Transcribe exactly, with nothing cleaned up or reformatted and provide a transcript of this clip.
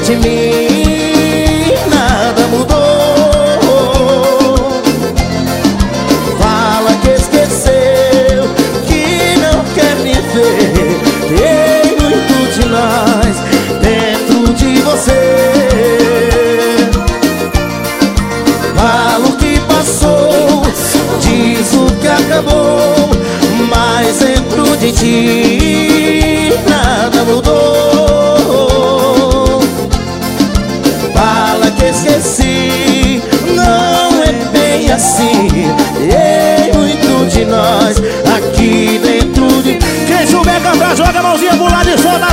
de mim nada mudou. Fala que esqueceu, que não quer me ver. Tem muito de nós dentro de você. Fala o que passou, diz o que acabou, mas dentro de ti nada mudou. Fala que esqueci, não é bem assim. Tem muito de nós aqui dentro de... Quem souber cantar, joga a mãozinha pro lado e solta